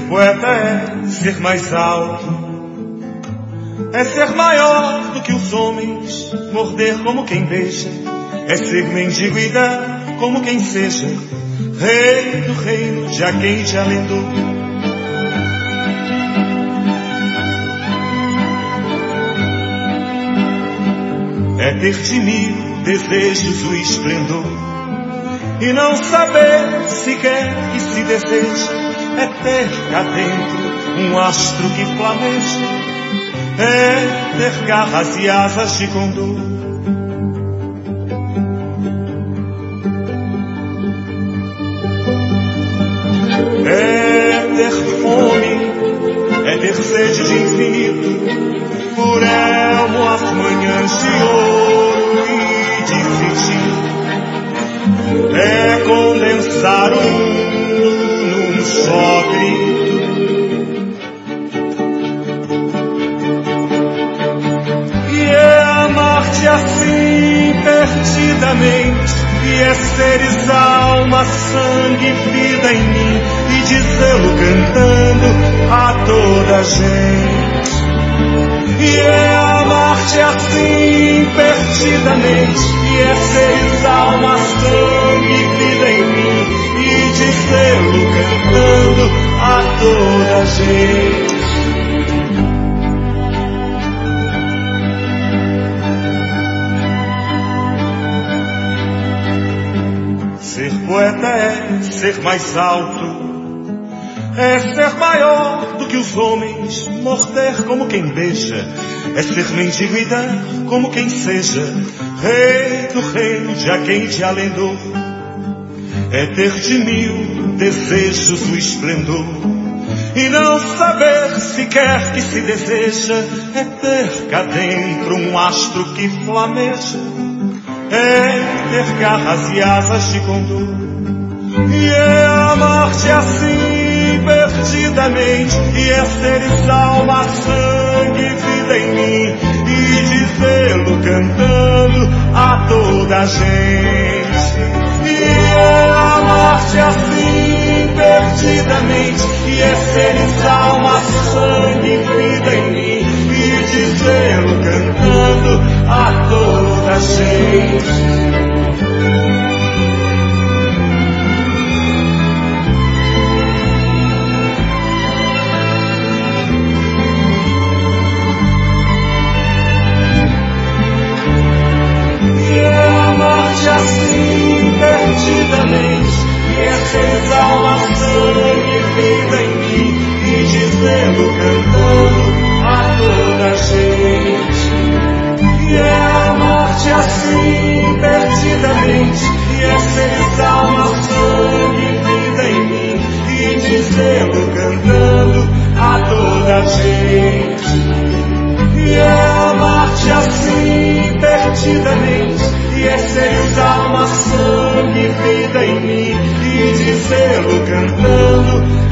poeta é ser mais alto, é ser maior do que os homens, morder como quem beija, é ser mendigo e dar como quem seja, rei do reino de a quem já lendou. É ter de mil desejos o esplendor e não saber sequer que se deseja, é ter cá dentro um astro que flameja, é ter garras e asas de condor. É ter fome, é ter sede de infinito, por elmo as manhãs de ouro e de fingir. É condensar o mundo num só grito. E é amar-te assim perdidamente, e é seres alma, sangue, vida em mim, e dizê-lo cantando a toda a gente. E é amar-te assim perdidamente, e é seres alma, sangue, vida em mim, e dizê-lo cantando a toda a gente. Ser poeta é ser mais alto, é ser maior do que os homens, morder como quem beija, é ser mendigo e dar como quem seja, rei do reino de a quem te alendou. É ter de mil desejos o esplendor e não saber sequer que se deseja, é ter cá dentro um astro que flameja, é ter garras e asas de condor. E é amar-te assim perdidamente, e é seres alma, sangue, vida em mim, e dizê-lo cantando a toda a gente. E é amar-te assim perdidamente, e é seres alma, sangue, vida em mim, e dizê-lo cantando a toda a gente. Assim perdidamente, e é seres alma, sangue, vida em mim, e dizendo cantando a toda a gente. E é amar-te assim perdidamente, e é seres alma, sangue, vida em mim, e dizendo cantando a toda a gente. E é amar-te assim perdidamente, e é seres alma, sangue, vida em mim, e dizê-lo cantando